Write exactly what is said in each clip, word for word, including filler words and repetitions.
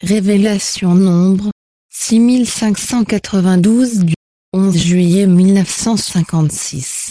Révélation nombre six mille cinq cent quatre-vingt-douze du onze juillet mille neuf cent cinquante-six.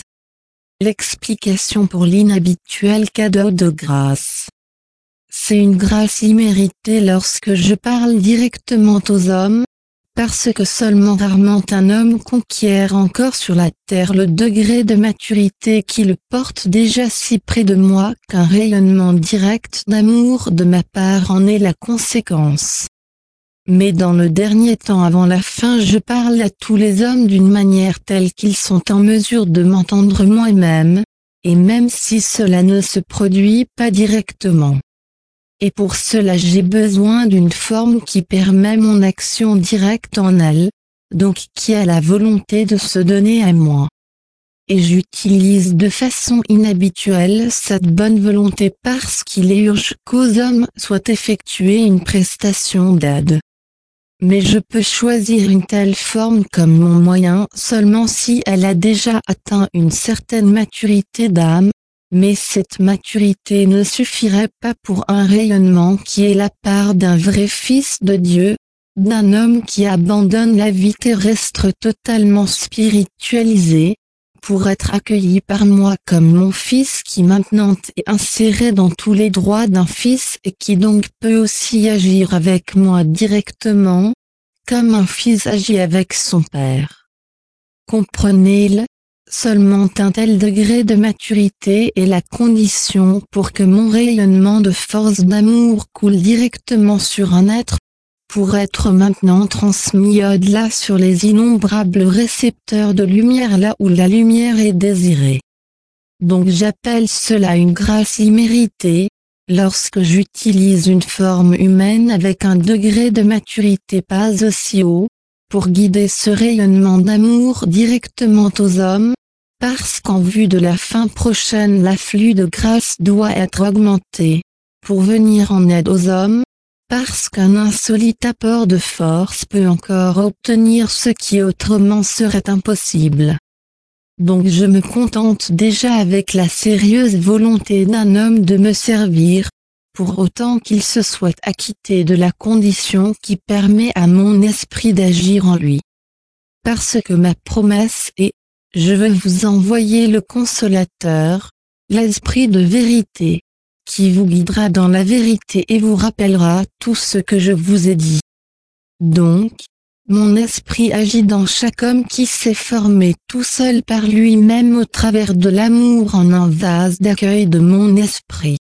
L'explication pour l'inhabituel cadeau de grâce. C'est une grâce imméritée lorsque je parle directement aux hommes, parce que seulement rarement un homme conquiert encore sur la terre le degré de maturité qui le porte déjà si près de moi qu'un rayonnement direct d'amour de ma part en est la conséquence. Mais dans le dernier temps avant la fin je parle à tous les hommes d'une manière telle qu'ils sont en mesure de m'entendre moi-même, et même si cela ne se produit pas directement. Et pour cela j'ai besoin d'une forme qui permet mon action directe en elle, donc qui a la volonté de se donner à moi. Et j'utilise de façon inhabituelle cette bonne volonté parce qu'il est urgent qu'aux hommes soit effectuée une prestation d'aide. Mais je peux choisir une telle forme comme mon moyen seulement si elle a déjà atteint une certaine maturité d'âme, mais cette maturité ne suffirait pas pour un rayonnement qui est la part d'un vrai fils de Dieu, d'un homme qui abandonne la vie terrestre totalement spiritualisée, pour être accueilli par moi comme mon fils qui maintenant est inséré dans tous les droits d'un fils et qui donc peut aussi agir avec moi directement, comme un fils agit avec son père. Comprenez-le, seulement un tel degré de maturité est la condition pour que mon rayonnement de force d'amour coule directement sur un être, pour être maintenant transmis au-delà sur les innombrables récepteurs de lumière là où la lumière est désirée. Donc j'appelle cela une grâce imméritée, lorsque j'utilise une forme humaine avec un degré de maturité pas aussi haut, pour guider ce rayonnement d'amour directement aux hommes, parce qu'en vue de la fin prochaine l'afflux de grâce doit être augmenté, pour venir en aide aux hommes, parce qu'un insolite apport de force peut encore obtenir ce qui autrement serait impossible. Donc je me contente déjà avec la sérieuse volonté d'un homme de me servir, pour autant qu'il se soit acquitté de la condition qui permet à mon esprit d'agir en lui. Parce que ma promesse est, je veux vous envoyer le consolateur, l'esprit de vérité, qui vous guidera dans la vérité et vous rappellera tout ce que je vous ai dit. Donc, mon esprit agit dans chaque homme qui s'est formé tout seul par lui-même au travers de l'amour en un vase d'accueil de mon esprit.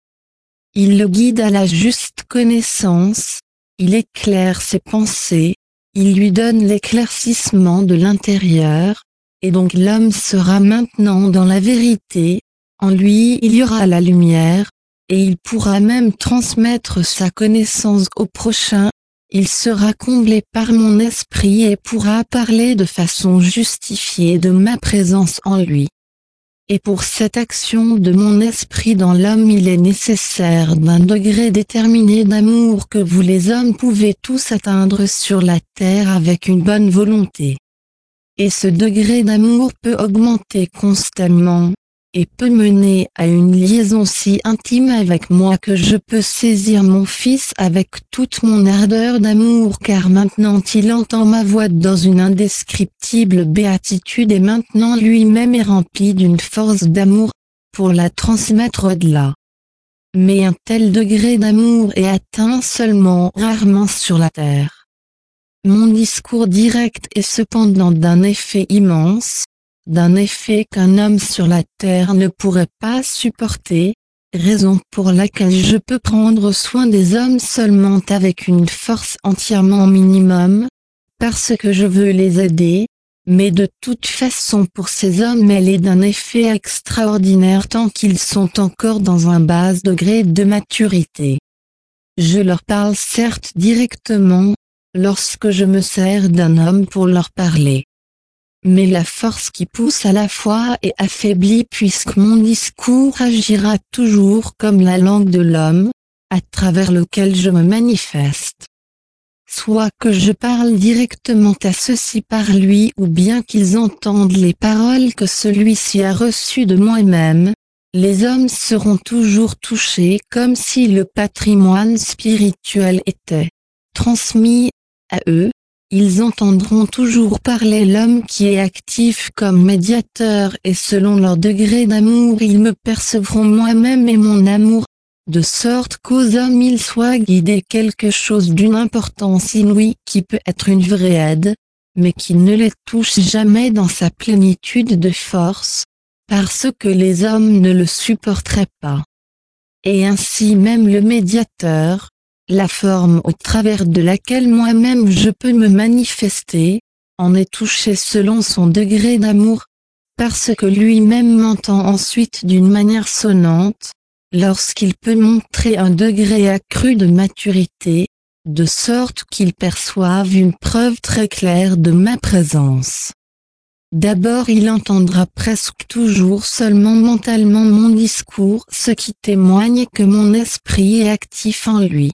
Il le guide à la juste connaissance, il éclaire ses pensées, il lui donne l'éclaircissement de l'intérieur, et donc l'homme sera maintenant dans la vérité, en lui il y aura la lumière, et il pourra même transmettre sa connaissance au prochain, il sera comblé par mon esprit et pourra parler de façon justifiée de ma présence en lui. Et pour cette action de mon esprit dans l'homme il est nécessaire d'un degré déterminé d'amour que vous les hommes pouvez tous atteindre sur la terre avec une bonne volonté. Et ce degré d'amour peut augmenter constamment, et peut mener à une liaison si intime avec moi que je peux saisir mon fils avec toute mon ardeur d'amour car maintenant il entend ma voix dans une indescriptible béatitude et maintenant lui-même est rempli d'une force d'amour, pour la transmettre au-delà. Mais un tel degré d'amour est atteint seulement rarement sur la terre. Mon discours direct est cependant d'un effet immense, d'un effet qu'un homme sur la terre ne pourrait pas supporter, raison pour laquelle je peux prendre soin des hommes seulement avec une force entièrement minimum, parce que je veux les aider, mais de toute façon pour ces hommes elle est d'un effet extraordinaire tant qu'ils sont encore dans un bas degré de maturité. Je leur parle certes directement, lorsque je me sers d'un homme pour leur parler. Mais la force qui pousse à la fois est affaiblie puisque mon discours agira toujours comme la langue de l'homme, à travers lequel je me manifeste. Soit que je parle directement à ceux-ci par lui ou bien qu'ils entendent les paroles que celui-ci a reçues de moi-même, les hommes seront toujours touchés comme si le patrimoine spirituel était transmis à eux, ils entendront toujours parler l'homme qui est actif comme médiateur et selon leur degré d'amour ils me percevront moi-même et mon amour, de sorte qu'aux hommes ils soient guidés quelque chose d'une importance inouïe qui peut être une vraie aide, mais qui ne les touche jamais dans sa plénitude de force, parce que les hommes ne le supporteraient pas. Et ainsi même le médiateur, la forme au travers de laquelle moi-même je peux me manifester, en est touché selon son degré d'amour, parce que lui-même m'entend ensuite d'une manière sonnante, lorsqu'il peut montrer un degré accru de maturité, de sorte qu'il perçoive une preuve très claire de ma présence. D'abord il entendra presque toujours seulement mentalement mon discours, ce qui témoigne que mon esprit est actif en lui.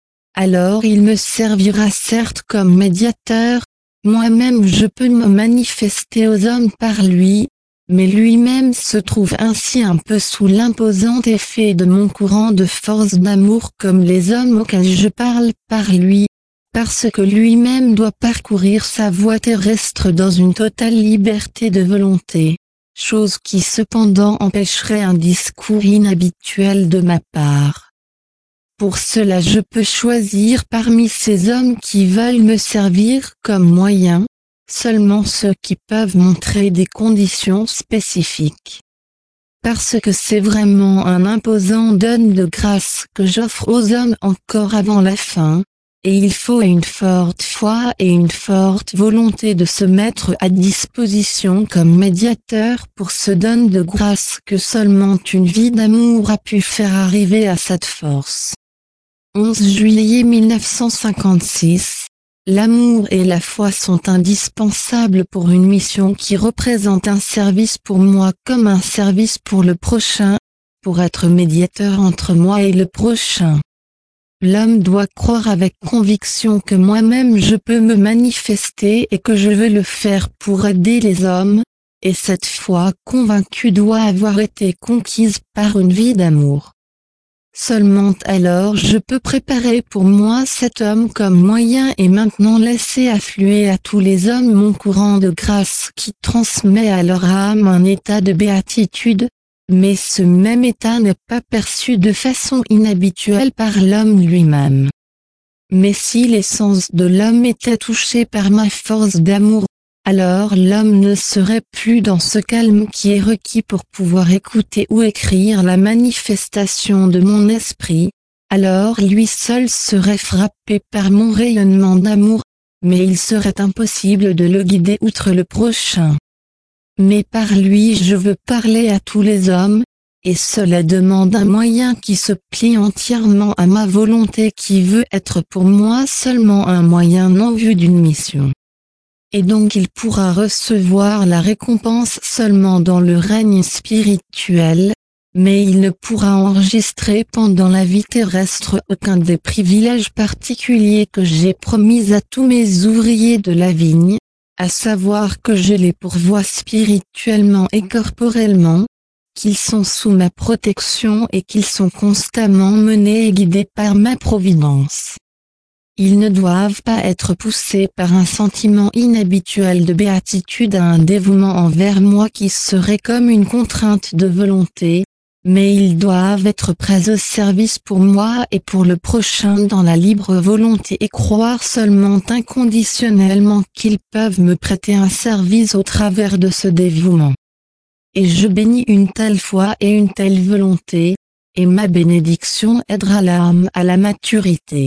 Alors il me servira certes comme médiateur, moi-même je peux me manifester aux hommes par lui, mais lui-même se trouve ainsi un peu sous l'imposant effet de mon courant de force d'amour comme les hommes auxquels je parle par lui, parce que lui-même doit parcourir sa voie terrestre dans une totale liberté de volonté, chose qui cependant empêcherait un discours inhabituel de ma part. Pour cela je peux choisir parmi ces hommes qui veulent me servir comme moyen, seulement ceux qui peuvent montrer des conditions spécifiques. Parce que c'est vraiment un imposant don de grâce que j'offre aux hommes encore avant la fin, et il faut une forte foi et une forte volonté de se mettre à disposition comme médiateur pour ce don de grâce que seulement une vie d'amour a pu faire arriver à cette force. onze juillet mille neuf cent cinquante-six, l'amour et la foi sont indispensables pour une mission qui représente un service pour moi comme un service pour le prochain, pour être médiateur entre moi et le prochain. L'homme doit croire avec conviction que moi-même je peux me manifester et que je veux le faire pour aider les hommes, et cette foi convaincue doit avoir été conquise par une vie d'amour. Seulement alors je peux préparer pour moi cet homme comme moyen et maintenant laisser affluer à tous les hommes mon courant de grâce qui transmet à leur âme un état de béatitude, mais ce même état n'est pas perçu de façon inhabituelle par l'homme lui-même. Mais si l'essence de l'homme était touchée par ma force d'amour, alors l'homme ne serait plus dans ce calme qui est requis pour pouvoir écouter ou écrire la manifestation de mon esprit, alors lui seul serait frappé par mon rayonnement d'amour, mais il serait impossible de le guider outre le prochain. Mais par lui je veux parler à tous les hommes, et cela demande un moyen qui se plie entièrement à ma volonté qui veut être pour moi seulement un moyen non vu d'une mission. Et donc il pourra recevoir la récompense seulement dans le règne spirituel, mais il ne pourra enregistrer pendant la vie terrestre aucun des privilèges particuliers que j'ai promis à tous mes ouvriers de la vigne, à savoir que je les pourvois spirituellement et corporellement, qu'ils sont sous ma protection et qu'ils sont constamment menés et guidés par ma providence. Ils ne doivent pas être poussés par un sentiment inhabituel de béatitude à un dévouement envers moi qui serait comme une contrainte de volonté, mais ils doivent être prêts au service pour moi et pour le prochain dans la libre volonté et croire seulement inconditionnellement qu'ils peuvent me prêter un service au travers de ce dévouement. Et je bénis une telle foi et une telle volonté, et ma bénédiction aidera l'âme à la maturité.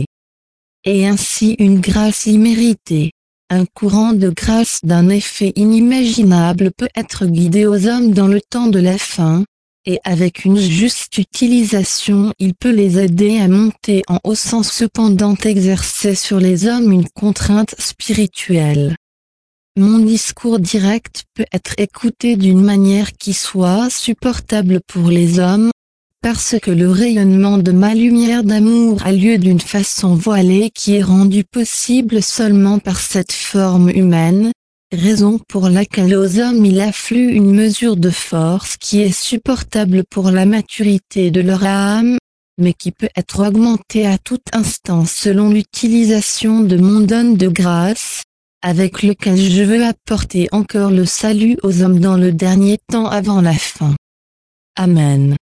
Et ainsi une grâce imméritée, un courant de grâce d'un effet inimaginable peut être guidé aux hommes dans le temps de la fin, et avec une juste utilisation il peut les aider à monter en haut sans cependant exercer sur les hommes une contrainte spirituelle. Mon discours direct peut être écouté d'une manière qui soit supportable pour les hommes, parce que le rayonnement de ma lumière d'amour a lieu d'une façon voilée qui est rendue possible seulement par cette forme humaine, raison pour laquelle aux hommes il afflue une mesure de force qui est supportable pour la maturité de leur âme, mais qui peut être augmenté à tout instant selon l'utilisation de mon don de grâce, avec lequel je veux apporter encore le salut aux hommes dans le dernier temps avant la fin. Amen.